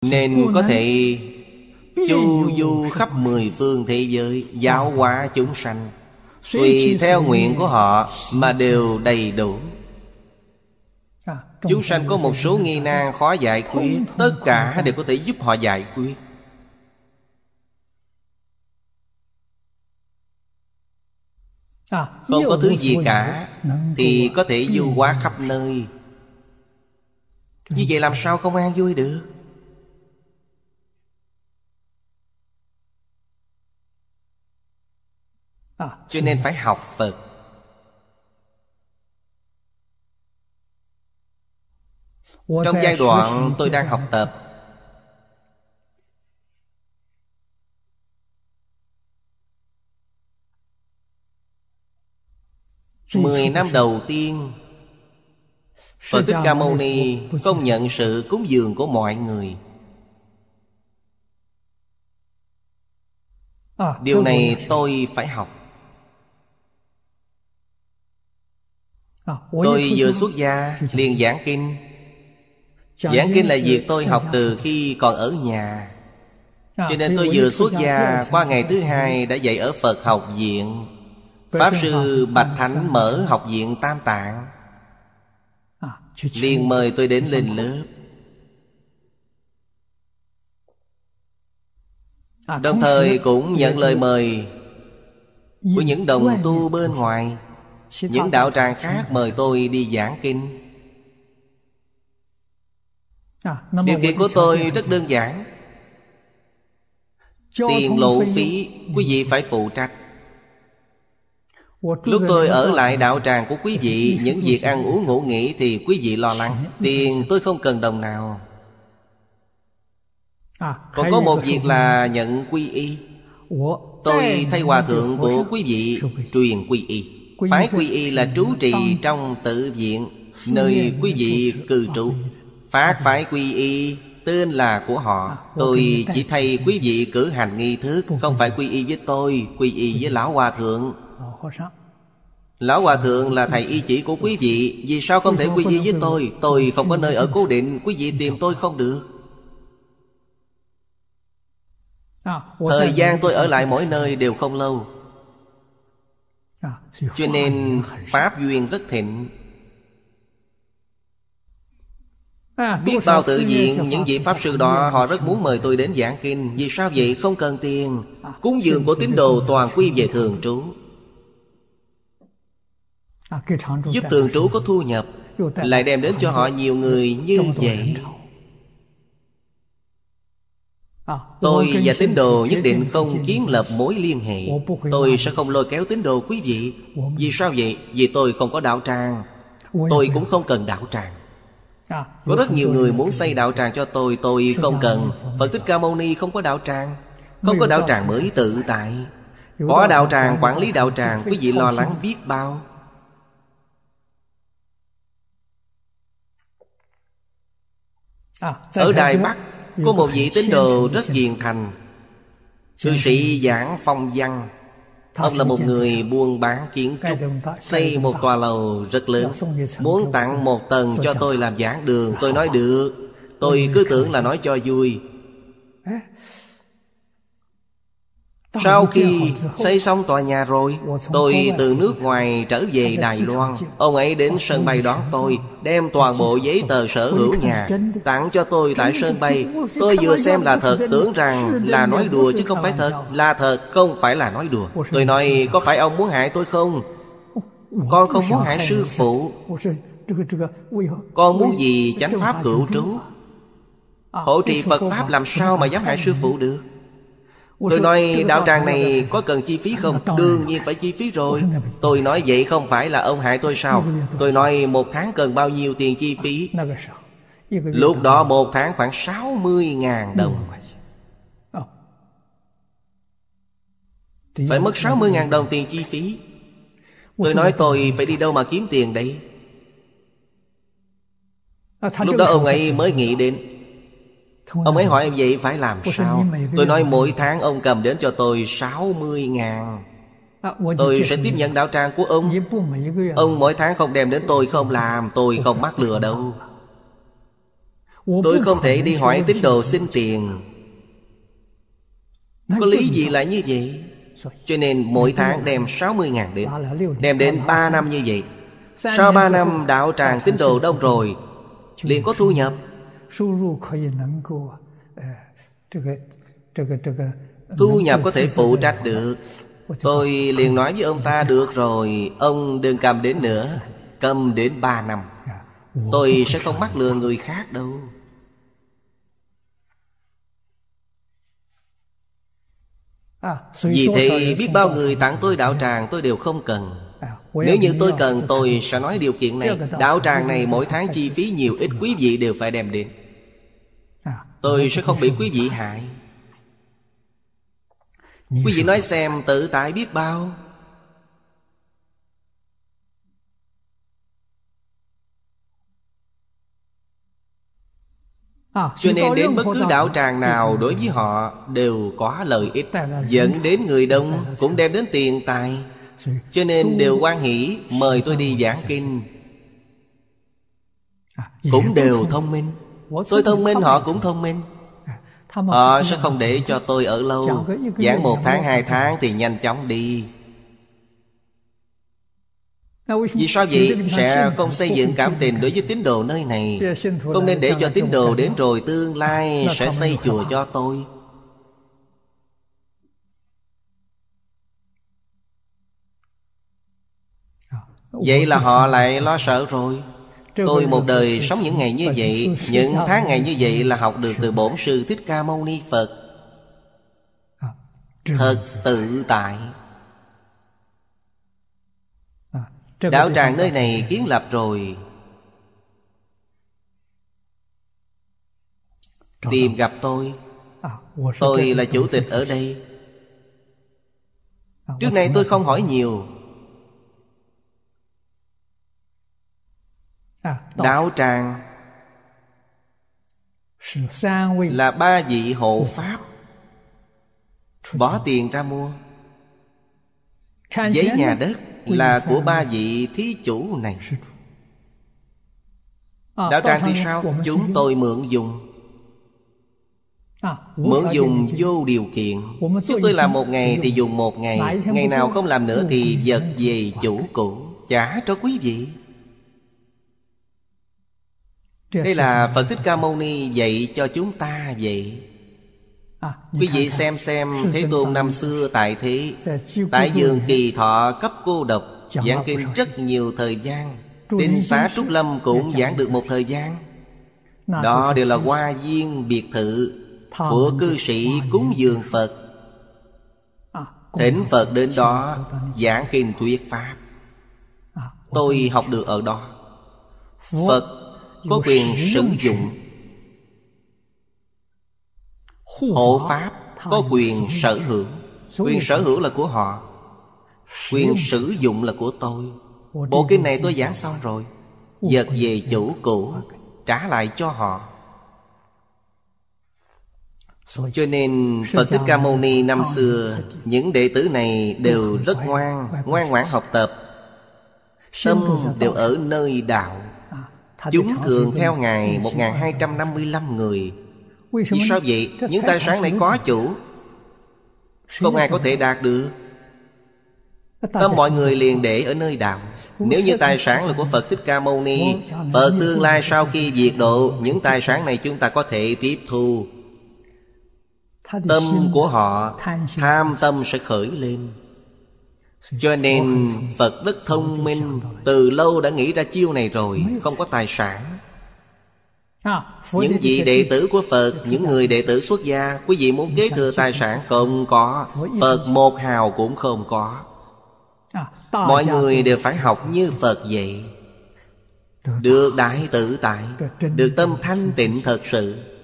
nên có thể chu du khắp mười phương thế giới, giáo hóa chúng sanh. Tùy theo nguyện của họ mà đều đầy đủ. Chúng sanh có một số nghi nan khó giải quyết, tất cả đều có thể giúp họ giải quyết. Không có thứ gì cả thì có thể du hóa khắp nơi. Như vậy làm sao không an vui được? Cho nên phải học Phật. Trong giai đoạn tôi đang học tập, mười năm đầu tiên, Phật Thích Ca Mâu Ni không nhận sự cúng dường của mọi người. Điều này tôi phải học. Tôi vừa xuất gia liền giảng kinh. Giảng kinh là việc tôi học từ khi còn ở nhà. Cho nên tôi vừa xuất gia, qua ngày thứ hai đã dạy ở Phật học viện. Pháp Sư Bạch Thánh mở học viện Tam Tạng, liền mời tôi đến lên lớp. Đồng thời cũng nhận lời mời của những đồng tu bên ngoài. Những đạo tràng khác mời tôi đi giảng kinh. Điều kiện của tôi rất đơn giản. Tiền lộ phí quý vị phải phụ trách. Lúc tôi ở lại đạo tràng của quý vị, những việc ăn uống ngủ nghỉ thì quý vị lo lắng. Tiền tôi không cần đồng nào. Còn có một việc là nhận quy y. Tôi thay hòa thượng của quý vị truyền quy y. Phái quy y là trú trì trong tự viện nơi quý vị cư trú. Phát phái quy y tên là của họ. Tôi chỉ thay quý vị cử hành nghi thức. Không phải quy y với tôi, quy y với Lão Hòa Thượng. Lão Hòa Thượng là thầy y chỉ của quý vị. Vì sao không thể quy y với tôi? Tôi không có nơi ở cố định, quý vị tìm tôi không được. Thời gian tôi ở lại mỗi nơi đều không lâu. Cho nên Pháp duyên rất thịnh. Biết bao tự diện những vị Pháp Sư đó họ rất muốn mời tôi đến giảng kinh. Vì sao vậy? Không cần tiền. Cúng dường của tín đồ toàn quy về thường trú, giúp thường trú có thu nhập, lại đem đến cho họ nhiều người như vậy. Tôi và tín đồ nhất định không kiến lập mối liên hệ. Tôi sẽ không lôi kéo tín đồ quý vị. Vì sao vậy? Vì tôi không có đạo tràng. Tôi cũng không cần đạo tràng. Có rất nhiều người muốn xây đạo tràng cho tôi không cần. Phật Thích Ca Mâu Ni không có đạo tràng. Không có đạo tràng mới tự tại. Có đạo tràng, quản lý đạo tràng, quý vị lo lắng biết bao. Ở Đài Bắc có một vị tín đồ rất hiền thành, cư sĩ Giảng Phong Văn. Ông là một người buôn bán kiến trúc, xây một tòa lầu rất lớn, muốn tặng một tầng cho tôi làm giảng đường. Tôi nói được. Tôi cứ tưởng là nói cho vui. Sau khi xây xong tòa nhà rồi, tôi từ nước ngoài trở về Đài Loan. Ông ấy đến sân bay đón tôi, đem toàn bộ giấy tờ sở hữu nhà tặng cho tôi tại sân bay. Tôi vừa xem là thật, tưởng rằng là nói đùa chứ không phải thật. Là thật, không phải là nói đùa. Tôi nói, có phải ông muốn hại tôi không? Con không muốn hại sư phụ. Con muốn gì chánh pháp cửu trú, hộ trì Phật Pháp, làm sao mà dám hại sư phụ được? Tôi nói đạo tràng này có cần chi phí không? Đương nhiên phải chi phí rồi. Tôi nói vậy không phải là ông hại tôi sao? Tôi nói một tháng cần bao nhiêu tiền chi phí? Lúc đó một tháng khoảng 60.000 đồng. Phải mất 60.000 đồng tiền chi phí. Tôi nói tôi phải đi đâu mà kiếm tiền đấy? Lúc đó ông ấy mới nghĩ đến. Ông ấy hỏi em vậy phải làm sao? Tôi nói mỗi tháng ông cầm đến cho tôi 60.000. Tôi sẽ tiếp nhận đạo tràng của ông. Ông mỗi tháng không đem đến tôi không làm, tôi không mắc lừa đâu. Tôi không thể đi hỏi tín đồ xin tiền. Có lý gì lại như vậy? Cho nên mỗi tháng đem 60.000 đến. Đem đến 3 năm như vậy. Sau 3 năm đạo tràng tín đồ đông rồi, liền có thu nhập. Thu nhập có thể phụ trách được. Tôi liền nói với ông ta: được rồi, ông đừng cầm đến nữa. Cầm đến 3 năm. Tôi sẽ không mắc lừa người khác đâu. Vì thế biết bao người tặng tôi đạo tràng tôi đều không cần. Nếu như tôi cần, tôi sẽ nói điều kiện này: đạo tràng này mỗi tháng chi phí nhiều ít, quý vị đều phải đem đến. Tôi sẽ không bị quý vị hại. Quý vị nói xem, tự tại biết bao. Cho nên đến bất cứ đạo tràng nào, đối với họ đều có lợi ích. Dẫn đến người đông cũng đem đến tiền tài. Cho nên đều hoan hỷ mời tôi đi giảng kinh. Cũng đều thông minh. Tôi thông minh, họ cũng thông minh. Họ sẽ không để cho tôi ở lâu. Giảng 1 tháng 2 tháng thì nhanh chóng đi. Vì sao vậy? Sẽ không xây dựng cảm tình đối với tín đồ nơi này. Không nên để cho tín đồ đến rồi tương lai sẽ xây chùa cho tôi. Vậy là họ lại lo sợ rồi. Tôi một đời sống những ngày như vậy, những tháng ngày như vậy là học được từ Bổn Sư Thích Ca Mâu Ni Phật. Thật tự tại. Đạo tràng nơi này kiến lập rồi, tìm gặp tôi. Tôi là chủ tịch ở đây. Trước này tôi không hỏi nhiều. Đạo tràng là 3 vị hộ pháp bỏ tiền ra mua. Giấy nhà đất là của 3 vị thí chủ này. Đạo tràng thì sao? Chúng tôi mượn dùng. Mượn dùng vô điều kiện. Chúng tôi làm 1 ngày thì dùng 1 ngày. Ngày nào không làm nữa thì vật về chủ cũ, trả cho quý vị. Đây là Phật Thích Ca Mâu Ni dạy cho chúng ta vậy. Quý vị xem Thế Tôn năm xưa tại thế, tại vườn Kỳ Thọ cấp cô độc, giảng kinh rất nhiều thời gian. Tinh Xá Trúc Lâm cũng giảng được một thời gian. Đó đều là hoa viên biệt thự của cư sĩ cúng dường Phật. Thỉnh Phật đến đó giảng kinh thuyết pháp. Tôi học được ở đó. Phật có quyền sử dụng. Hộ pháp có quyền sở hữu. Quyền sở hữu là của họ, quyền sử dụng là của tôi. Bộ kinh này tôi giảng xong rồi. Vật về chủ cũ, trả lại cho họ. Cho nên Phật Thích Ca Mâu Ni năm xưa, những đệ tử này đều rất ngoan ngoãn học tập. Tâm đều ở nơi đạo. Chúng thường theo Ngài 1255 người. Vì sao vậy? Những tài sản này có chủ, không ai có thể đạt được. Tâm mọi người liền để ở nơi đạo. Nếu như tài sản là của Phật Thích Ca Mâu Ni, Phật tương lai sau khi diệt độ, những tài sản này chúng ta có thể tiếp thu. Tâm của họ tham tâm sẽ khởi lên. Cho nên Phật rất thông minh, từ lâu đã nghĩ ra chiêu này rồi. Không có tài sản. Những vị đệ tử của Phật, những người đệ tử xuất gia, quý vị muốn kế thừa tài sản không có. Phật một hào cũng không có. Mọi người đều phải học như Phật vậy. Được đại tự tại, được tâm thanh tịnh thật sự.